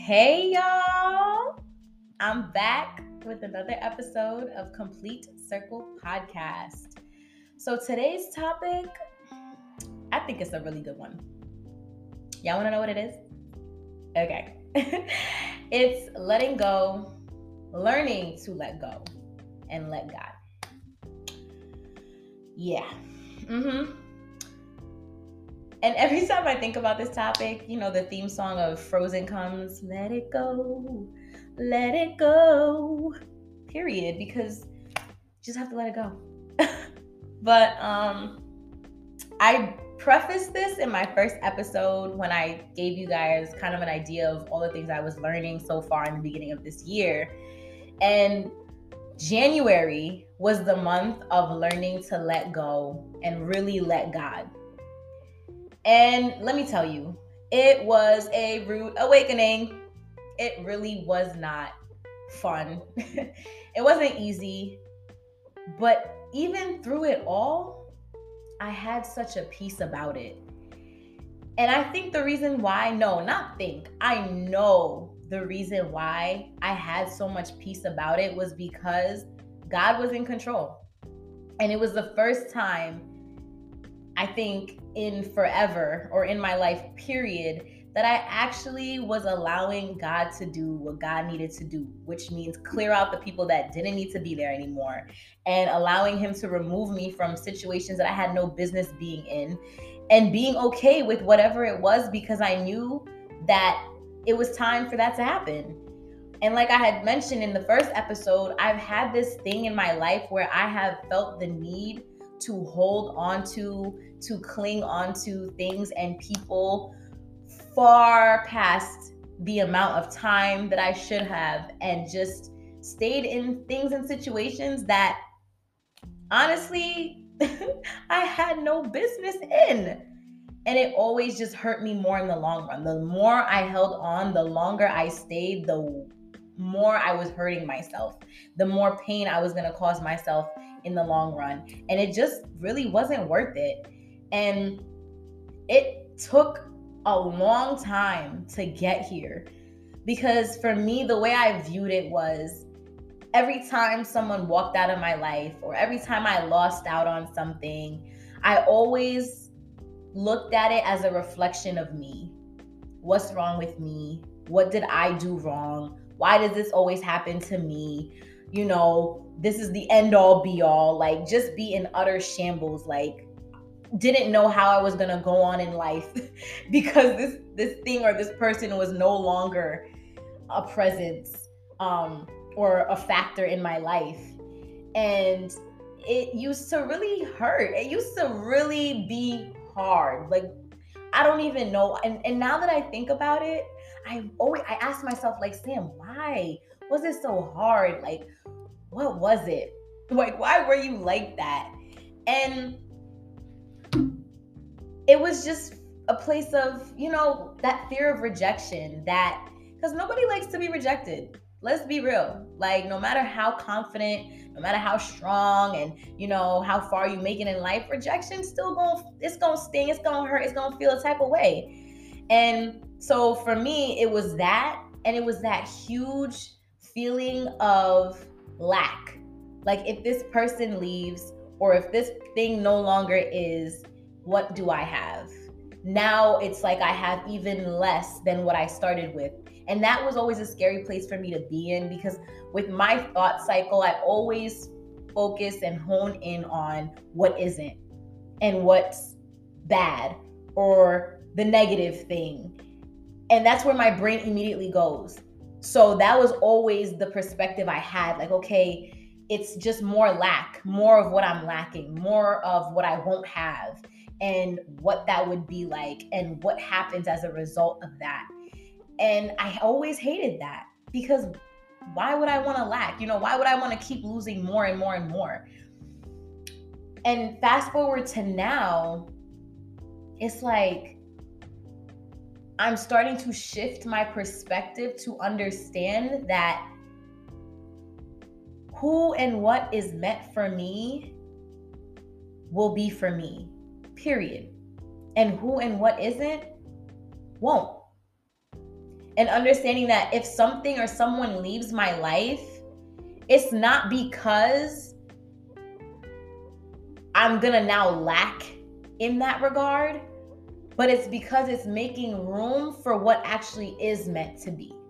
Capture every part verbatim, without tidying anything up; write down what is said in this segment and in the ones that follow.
Hey y'all, I'm back with another episode of Complete Circle Podcast. So today's topic, I think it's a really good one. Y'all want to know what it is? Okay. It's letting go, learning to let go, and let God. Yeah. Mm-hmm. And every time I think about this topic, you know, the theme song of Frozen comes, let it go, let it go, period, because you just have to let it go. But um, I prefaced this in my first episode when I gave you guys kind of an idea of all the things I was learning so far in the beginning of this year. And January was the month of learning to let go and really let God. And let me tell you, it was a rude awakening. It really was not fun. It wasn't easy. But even through it all, I had such a peace about it. And I think the reason why, no, not think, I know the reason why I had so much peace about it was because God was in control. And it was the first time, I think, in forever or in my life, period, that I actually was allowing God to do what God needed to do, which means clear out the people that didn't need to be there anymore and allowing him to remove me from situations that I had no business being in and being okay with whatever it was because I knew that it was time for that to happen. And like I had mentioned in the first episode, I've had this thing in my life where I have felt the need to hold on to, to cling on to things and people far past the amount of time that I should have, and just stayed in things and situations that honestly I had no business in. And it always just hurt me more in the long run. The more I held on, the longer I stayed, the more I was hurting myself, the more pain I was going to cause myself in the long run. And it just really wasn't worth it. And it took a long time to get here, because for me, the way I viewed it was every time someone walked out of my life or every time I lost out on something, I always looked at it as a reflection of me. What's wrong with me? What did I do wrong? Why does this always happen to me? You know, this is the end all be all. Like, just be in utter shambles. Like, didn't know how I was gonna go on in life because this this thing or this person was no longer a presence um, or a factor in my life. And it used to really hurt. It used to really be hard. Like, I don't even know. And, and now that I think about it, I always I ask myself, like, Sam, why was it so hard? Like, what was it? Like, why were you like that? And it was just a place of, you know, that fear of rejection, that, because nobody likes to be rejected. Let's be real. Like, no matter how confident, no matter how strong, and you know how far you make it in life, rejection still going, it's gonna sting, it's gonna hurt, it's gonna feel a type of way. And so for me, it was that, and it was that huge feeling of lack. Like, if this person leaves, or if this thing no longer is, what do I have? Now it's like I have even less than what I started with. And that was always a scary place for me to be in, because with my thought cycle, I always focus and hone in on what isn't and what's bad or the negative thing. And that's where my brain immediately goes. So that was always the perspective I had. Like, okay, it's just more lack, more of what I'm lacking, more of what I won't have, and what that would be like, and what happens as a result of that. And I always hated that, because why would I want to lack? You know, why would I want to keep losing more and more and more? And fast forward to now, it's like I'm starting to shift my perspective to understand that who and what is meant for me will be for me, period. And who and what isn't, won't. and understanding that if something or someone leaves my life, it's not because I'm gonna now lack in that regard, but it's because it's making room for what actually is meant to be.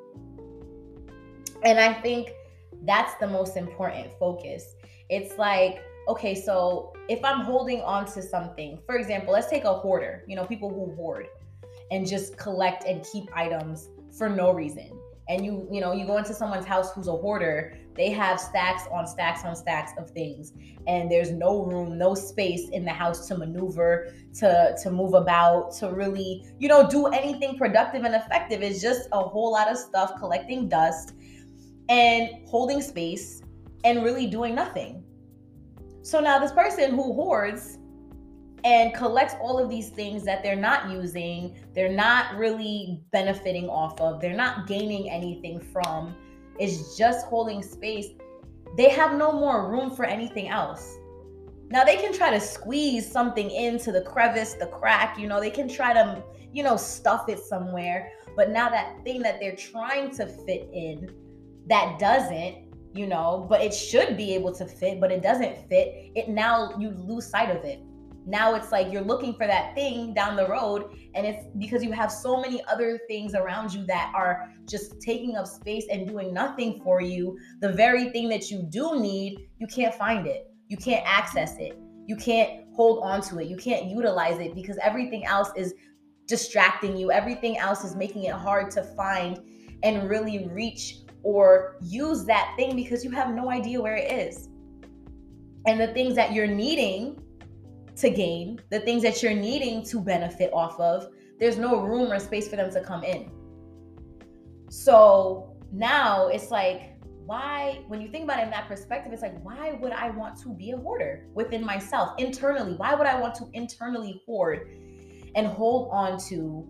And I think that's the most important focus. It's like, okay, so if I'm holding on to something, for example, let's take a hoarder, you know, people who hoard and just collect and keep items for no reason. And you, you know, you go into someone's house who's a hoarder, they have stacks on stacks on stacks of things, and there's no room, no space in the house to maneuver, to, to move about, to really, you know, do anything productive and effective. It's just a whole lot of stuff collecting dust and holding space and really doing nothing. So now this person who hoards and collects all of these things that they're not using, they're not really benefiting off of, they're not gaining anything from, is just holding space, they have no more room for anything else. Now they can try to squeeze something into the crevice, the crack, you know, they can try to, you know, stuff it somewhere. But now that thing that they're trying to fit in, that doesn't, you know, but it should be able to fit, but it doesn't fit, it now you lose sight of it. Now it's like you're looking for that thing down the road, and it's because you have so many other things around you that are just taking up space and doing nothing for you. The very thing that you do need, you can't find it. You can't access it. You can't hold on to it. You can't utilize it because everything else is distracting you. Everything else is making it hard to find and really reach or use that thing because you have no idea where it is. And the things that you're needing to gain, the things that you're needing to benefit off of, there's no room or space for them to come in. So now it's like, why, when you think about it in that perspective, it's like, why would I want to be a hoarder within myself internally? Why would I want to internally hoard and hold on to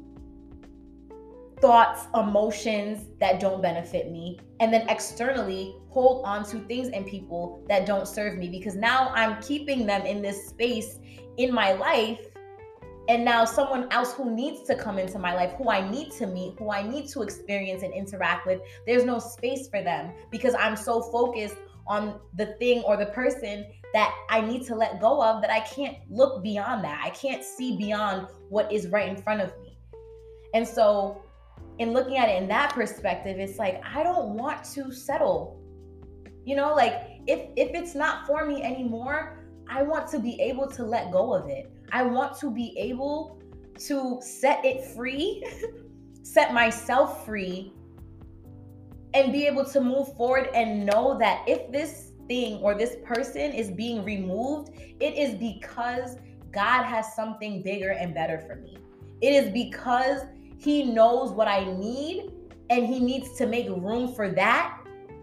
thoughts, emotions that don't benefit me, and then externally hold on to things and people that don't serve me? Because now I'm keeping them in this space in my life, and now someone else who needs to come into my life, who I need to meet, who I need to experience and interact with, there's no space for them because I'm so focused on the thing or the person that I need to let go of that I can't look beyond that. I can't see beyond what is right in front of me. And so in looking at it in that perspective, it's like, I don't want to settle. You know, like if if it's not for me anymore, I want to be able to let go of it. I want to be able to set it free, set myself free, and be able to move forward and know that if this thing or this person is being removed, it is because God has something bigger and better for me. It is because He knows what I need, and He needs to make room for that,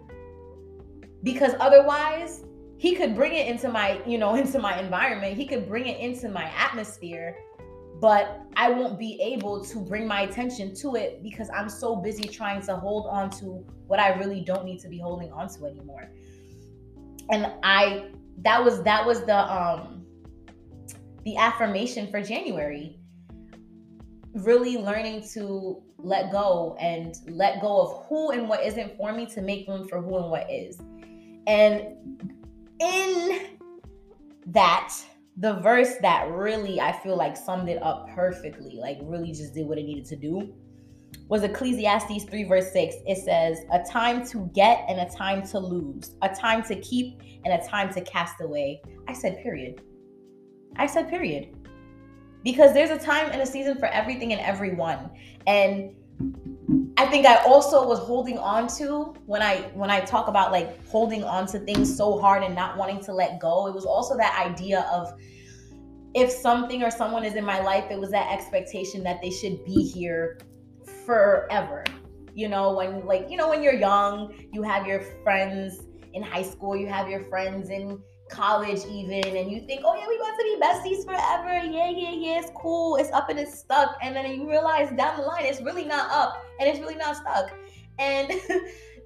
because otherwise He could bring it into my, you know, into my environment. He could bring it into my atmosphere, but I won't be able to bring my attention to it because I'm so busy trying to hold on to what I really don't need to be holding on to anymore. And I, that was, that was the, um, the affirmation for January. Really learning to let go and let go of who and what isn't for me to make room for who and what is. And in that, the verse that really, I feel like summed it up perfectly, like really just did what it needed to do, was Ecclesiastes three verse six. It says, a time to get and a time to lose, a time to keep and a time to cast away. I said period. I said period. Because there's a time and a season for everything and everyone. And I think I also was holding on to, when I when I talk about like holding on to things so hard and not wanting to let go, it was also that idea of, if something or someone is in my life, it was that expectation that they should be here forever. You know, when like, you know, when you're young, you have your friends in high school, you have your friends in college even, and you think, oh yeah, we want to be besties forever. Yeah, yeah, yeah, it's cool. It's up and it's stuck. And then you realize down the line, it's really not up and it's really not stuck. And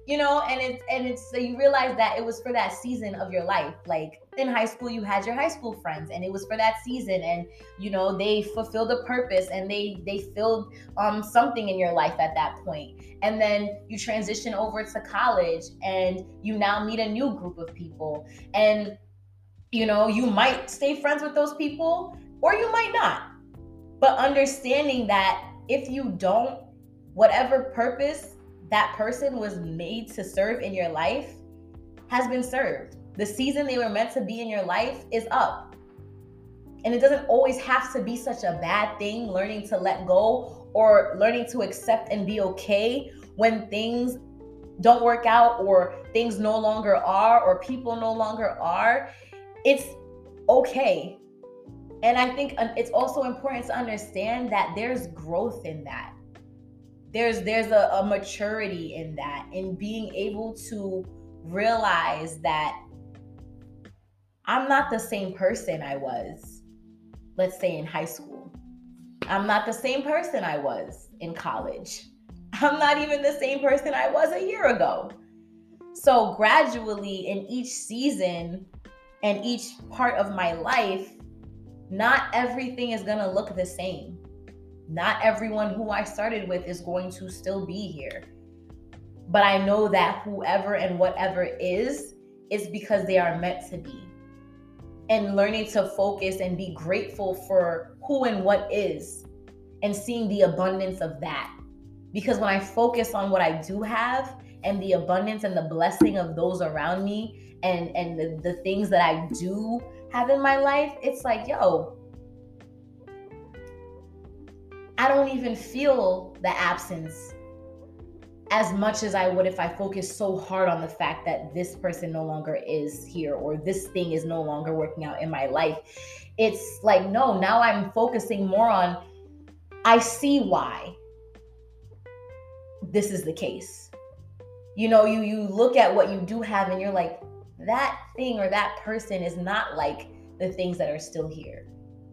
you know, and it's and it's so you realize that it was for that season of your life. Like in high school, you had your high school friends, and it was for that season, and you know they fulfilled a purpose, and they they filled um something in your life at that point. And then you transition over to college, and you now meet a new group of people, and you know you might stay friends with those people, or you might not. But understanding that if you don't, whatever purpose that person was made to serve in your life has been served. The season they were meant to be in your life is up. And it doesn't always have to be such a bad thing, learning to let go or learning to accept and be okay when things don't work out, or things no longer are, or people no longer are. It's okay. And I think it's also important to understand that there's growth in that. There's there's a, a maturity in that, in being able to realize that I'm not the same person I was, let's say, in high school. I'm not the same person I was in college. I'm not even the same person I was a year ago. So gradually in each season and each part of my life, not everything is going to look the same. Not everyone who I started with is going to still be here. But I know that whoever and whatever is, is because they are meant to be. And learning to focus and be grateful for who and what is, and seeing the abundance of that. Because when I focus on what I do have, and the abundance and the blessing of those around me, and, and the, the things that I do have in my life, it's like, yo, I don't even feel the absence as much as I would if I focused so hard on the fact that this person no longer is here, or this thing is no longer working out in my life. It's like, no, now I'm focusing more on, I see why this is the case. You know, you you look at what you do have, and you're like, that thing or that person is not like the things that are still here.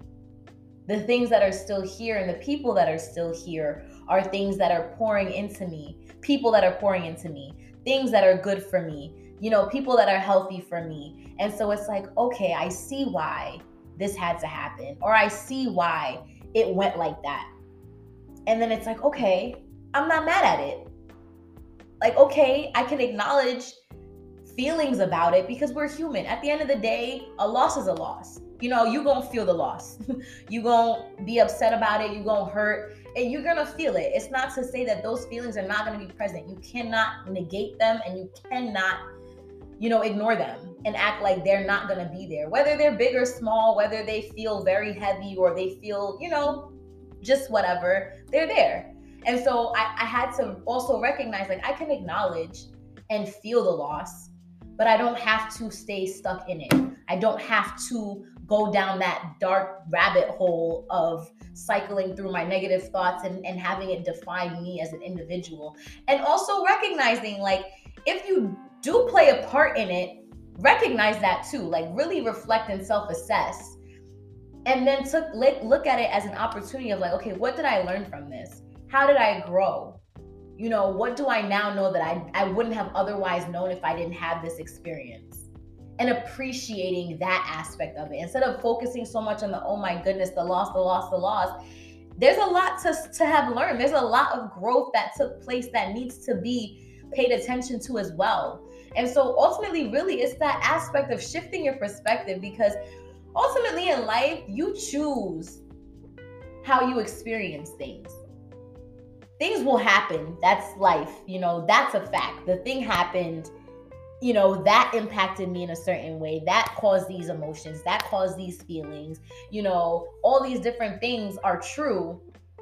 The things that are still here and the people that are still here are things that are pouring into me, people that are pouring into me, things that are good for me, you know, people that are healthy for me. And so it's like, okay, I see why this had to happen, or I see why it went like that. And then it's like, okay, I'm not mad at it. Like, okay, I can acknowledge feelings about it, because we're human. At the end of the day, a loss is a loss. You know, you're going to feel the loss. You're going to be upset about it. You're going to hurt, and you're going to feel it. It's not to say that those feelings are not going to be present. You cannot negate them, and you cannot, you know, ignore them and act like they're not going to be there. Whether they're big or small, whether they feel very heavy or they feel, you know, just whatever, they're there. And so I, I had to also recognize, like, I can acknowledge and feel the loss, but I don't have to stay stuck in it. I don't have to go down that dark rabbit hole of cycling through my negative thoughts and, and having it define me as an individual. And also recognizing, like, if you do play a part in it, recognize that too. Like, really reflect and self-assess. And then to look at it as an opportunity of, like, okay, what did I learn from this? How did I grow? You know, what do I now know that I, I wouldn't have otherwise known if I didn't have this experience? And appreciating that aspect of it. Instead of focusing so much on the, oh my goodness, the loss, the loss, the loss. There's a lot to, to have learned. There's a lot of growth that took place that needs to be paid attention to as well. And so ultimately, really, it's that aspect of shifting your perspective, because ultimately in life, you choose how you experience things. Things will happen. That's life. You know, that's a fact. The thing happened, you know, that impacted me in a certain way. That caused these emotions. That caused these feelings. You know, all these different things are true.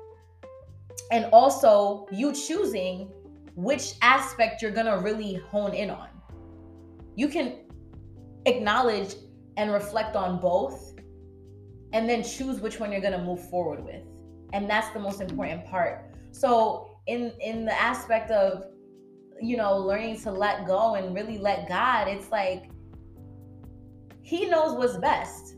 And also you choosing which aspect you're going to really hone in on. You can acknowledge and reflect on both, and then choose which one you're going to move forward with. And that's the most important part. So in, in the aspect of, you know, learning to let go and really let God, it's like, he knows what's best.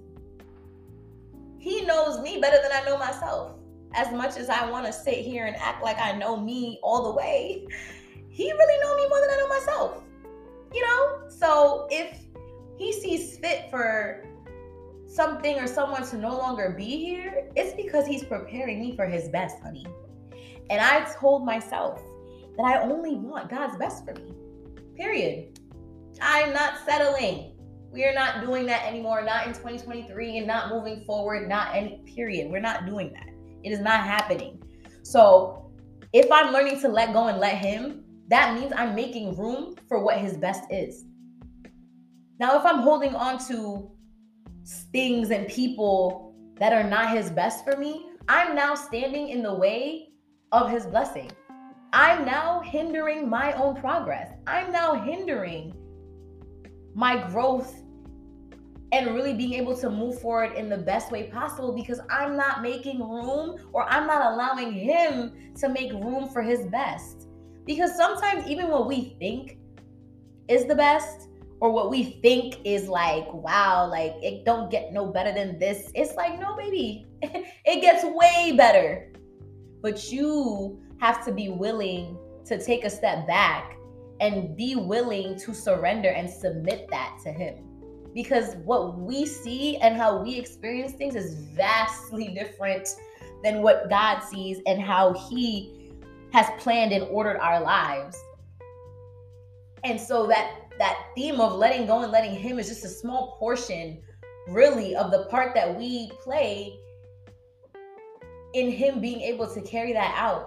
He knows me better than I know myself. As much as I want to sit here and act like I know me all the way, he really know me more than I know myself, you know? So if he sees fit for something or someone to no longer be here, it's because he's preparing me for his best, honey. And I told myself that I only want God's best for me, period. I'm not settling. We are not doing that anymore, not in twenty twenty-three and not moving forward, not any, period. We're not doing that. It is not happening. So if I'm learning to let go and let him, that means I'm making room for what his best is. Now, if I'm holding on to things and people that are not his best for me, I'm now standing in the way of his blessing. I'm now hindering my own progress. I'm now hindering my growth and really being able to move forward in the best way possible because I'm not making room, or I'm not allowing him to make room for his best. Because sometimes even what we think is the best, or what we think is like, wow, like it don't get no better than this, it's like, no, baby, it gets way better. But you have to be willing to take a step back and be willing to surrender and submit that to him. Because what we see and how we experience things is vastly different than what God sees and how he has planned and ordered our lives. And so that that theme of letting go and letting him is just a small portion, really, of the part that we play in him being able to carry that out.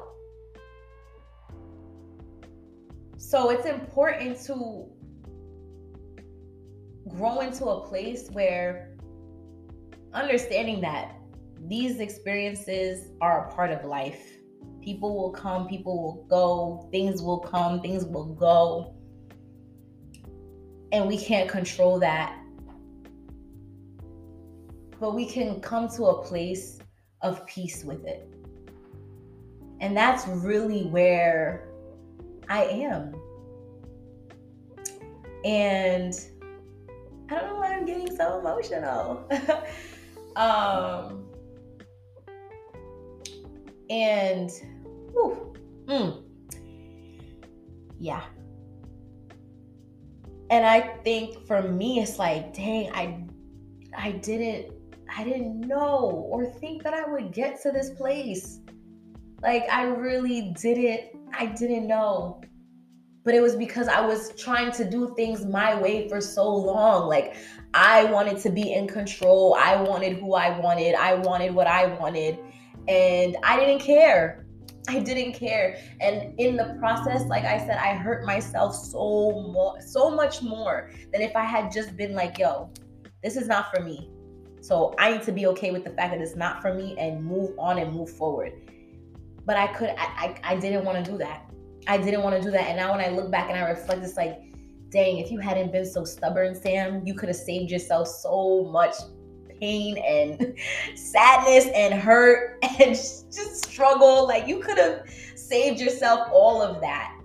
So it's important to grow into a place where understanding that these experiences are a part of life. People will come, people will go, things will come, things will go. And we can't control that. But we can come to a place of peace with it. And that's really where I am. And I don't know why I'm getting so emotional. um, and, whew, mm, yeah. And I think for me, it's like, dang, I, I didn't, I didn't know or think that I would get to this place. Like, I really didn't, I didn't know. But it was because I was trying to do things my way for so long. Like, I wanted to be in control. I wanted who I wanted. I wanted what I wanted. And I didn't care. I didn't care. And in the process, like I said, I hurt myself so more, so much more than if I had just been like, yo, this is not for me. So I need to be okay with the fact that it's not for me and move on and move forward. But I could, I, I, I didn't want to do that. I didn't want to do that. And now when I look back and I reflect, it's like, dang, if you hadn't been so stubborn, Sam, you could have saved yourself so much pain and sadness and hurt and just struggle. Like, you could have saved yourself all of that.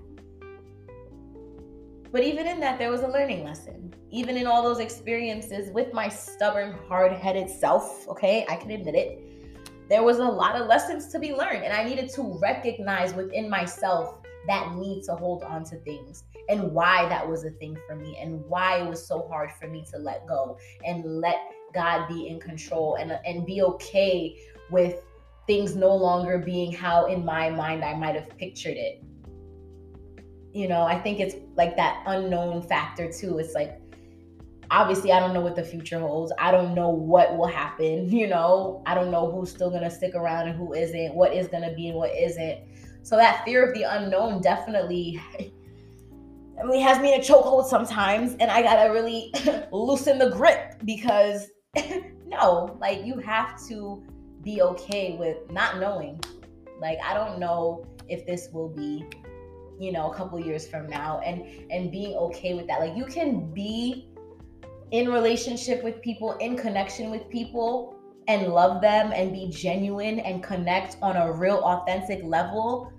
But even in that, there was a learning lesson. Even in all those experiences with my stubborn, hard-headed self, okay, I can admit it, there was a lot of lessons to be learned. And I needed to recognize within myself that need to hold on to things and why that was a thing for me and why it was so hard for me to let go and let God be in control and, and be okay with things no longer being how in my mind I might have pictured it. You know, I think it's like that unknown factor too. It's like, obviously, I don't know what the future holds. I don't know what will happen. You know, I don't know who's still going to stick around and who isn't, what is going to be and what isn't. So that fear of the unknown definitely, I mean, has me in a chokehold sometimes. And I got to really loosen the grip because no, like, you have to be okay with not knowing. Like, I don't know if this will be, you know, a couple years from now, and, and being okay with that. Like, you can be in relationship with people, in connection with people, and love them and be genuine and connect on a real authentic level.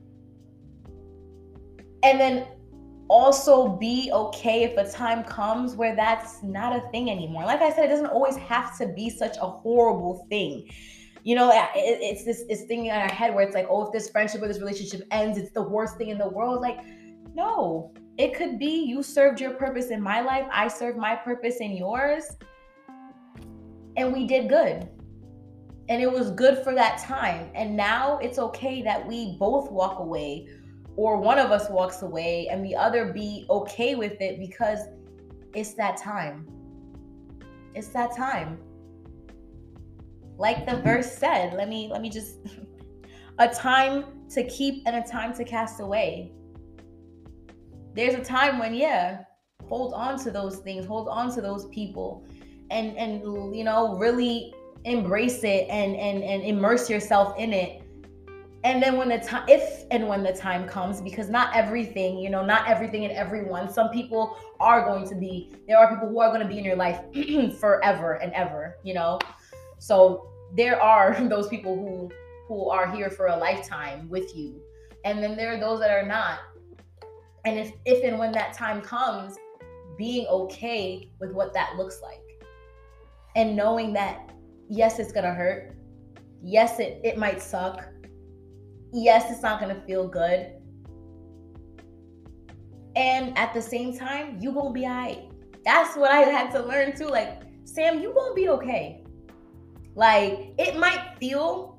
And then also be okay if a time comes where that's not a thing anymore. Like I said, it doesn't always have to be such a horrible thing. You know, it, it's this, this thing in our head where it's like, oh, if this friendship or this relationship ends, it's the worst thing in the world. Like, No, it could be you served your purpose in my life, I served my purpose in yours, and we did good. And it was good for that time. And now it's okay that we both walk away, or one of us walks away and the other be okay with it, because it's that time. It's that time. Like the verse said, let me let me just a time to keep and a time to cast away. There's a time when, yeah, hold on to those things, hold on to those people, and and you know, really embrace it and and and immerse yourself in it. And then when the time, if and when the time comes, because not everything, you know, not everything and everyone, some people are going to be, there are people who are going to be in your life forever and ever, you know. So there are those people who who are here for a lifetime with you, and then there are those that are not. And if if and when that time comes, being okay with what that looks like, and knowing that yes, it's gonna hurt, yes, it, it might suck, yes, it's not gonna feel good, and at the same time, you gonna be all right. That's what I had to learn too. Like, Sam, you gonna be okay. Like, it might feel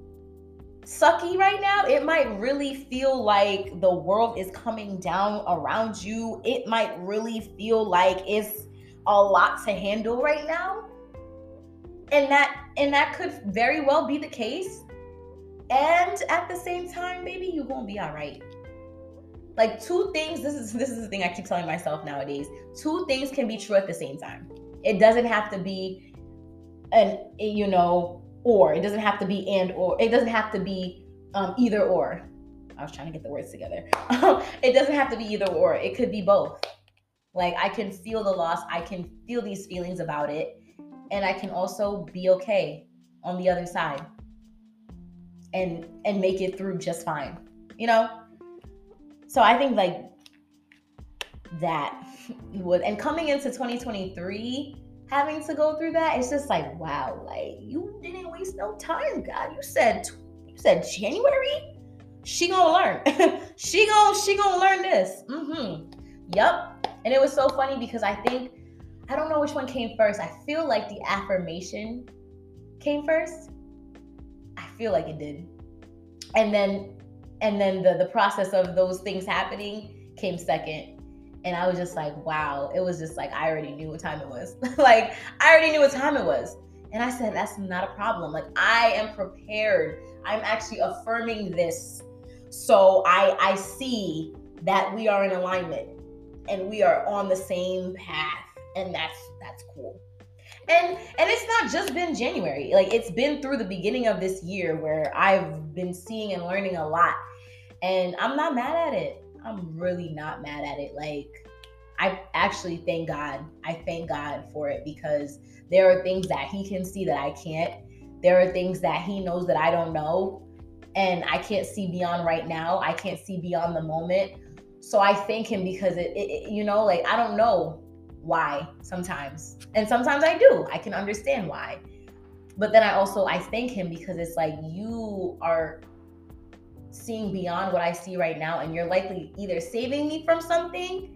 sucky right now. It might really feel like the world is coming down around you. It might really feel like it's a lot to handle right now. And that and that could very well be the case. And at the same time, baby, you're gonna be all right. Like, two things, this is this is the thing I keep telling myself nowadays. Two things can be true at the same time. It doesn't have to be an, you know, or. It doesn't have to be and or. It doesn't have to be um, either or. I was trying to get the words together. It doesn't have to be either or. It could be both. Like, I can feel the loss. I can feel these feelings about it. And I can also be okay on the other side. And and make it through just fine. You know? So I think like that would, and coming into twenty twenty-three, having to go through that, it's just like, wow, like, you didn't waste no time, God. You said, you said January? She gonna learn. she gonna, she gonna learn this. Mm-hmm. Yup. And it was so funny because I think, I don't know which one came first. I feel like the affirmation came first. I feel like it did. And then And then the, the process of those things happening came second. And I was just like, wow. It was just like, I already knew what time it was. Like, I already knew what time it was. And I said, that's not a problem. Like, I am prepared. I'm actually affirming this. So I, I see that we are in alignment and we are on the same path. And that's, that's cool. And and it's not just been January. Like, it's been through the beginning of this year where I've been seeing and learning a lot. And I'm not mad at it. I'm really not mad at it. Like, I actually thank God. I thank God for it, because there are things that he can see that I can't. There are things that he knows that I don't know. And I can't see beyond right now. I can't see beyond the moment. So I thank him, because it, it, it you know, like, I don't know why sometimes. And sometimes I do. I can understand why. But then I also, I thank him, because it's like, you are seeing beyond what I see right now, and you're likely either saving me from something,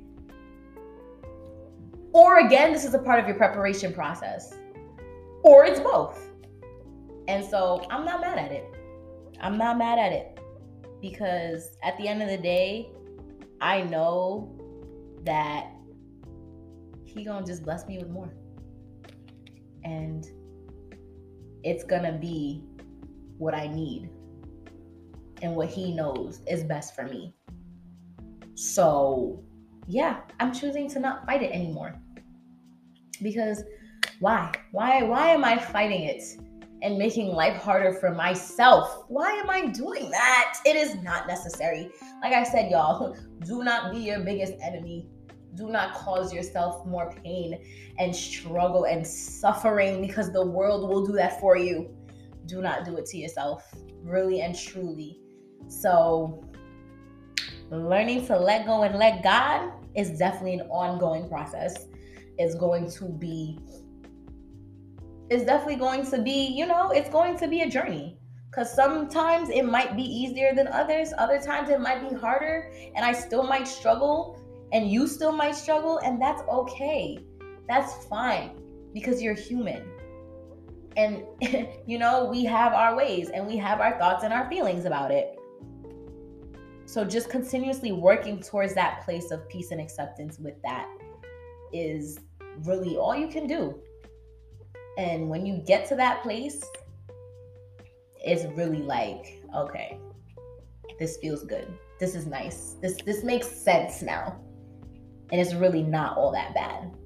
or again, this is a part of your preparation process, or it's both. And so I'm not mad at it. I'm not mad at it, because at the end of the day, I know that he gonna just bless me with more. And it's gonna be what I need and what he knows is best for me. So yeah, I'm choosing to not fight it anymore. Because why? Why why am I fighting it and making life harder for myself? Why am I doing that? It is not necessary. Like I said, y'all, do not be your biggest enemy. Do not cause yourself more pain and struggle and suffering, because the world will do that for you. Do not do it to yourself, really and truly. So learning to let go and let God is definitely an ongoing process. It's going to be, it's definitely going to be, you know, it's going to be a journey. Because sometimes it might be easier than others. Other times it might be harder, and I still might struggle, and you still might struggle, and that's okay. That's fine, because you're human. And, you know, we have our ways, and we have our thoughts and our feelings about it. So just continuously working towards that place of peace and acceptance with that is really all you can do. And when you get to that place, it's really like, okay, this feels good. This is nice. This this makes sense now. And it's really not all that bad.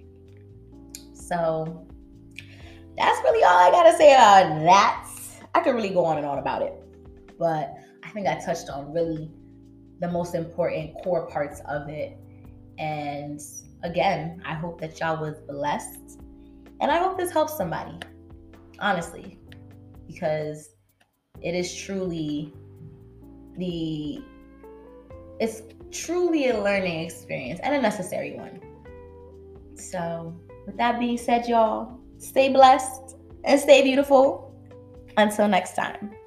So that's really all I gotta say about that. I could really go on and on about it, but I think I touched on really the most important core parts of it. And again, I hope that y'all was blessed, and I hope this helps somebody, honestly, because it is truly the it's truly a learning experience and a necessary one. So with that being said, y'all, stay blessed and stay beautiful. Until next time.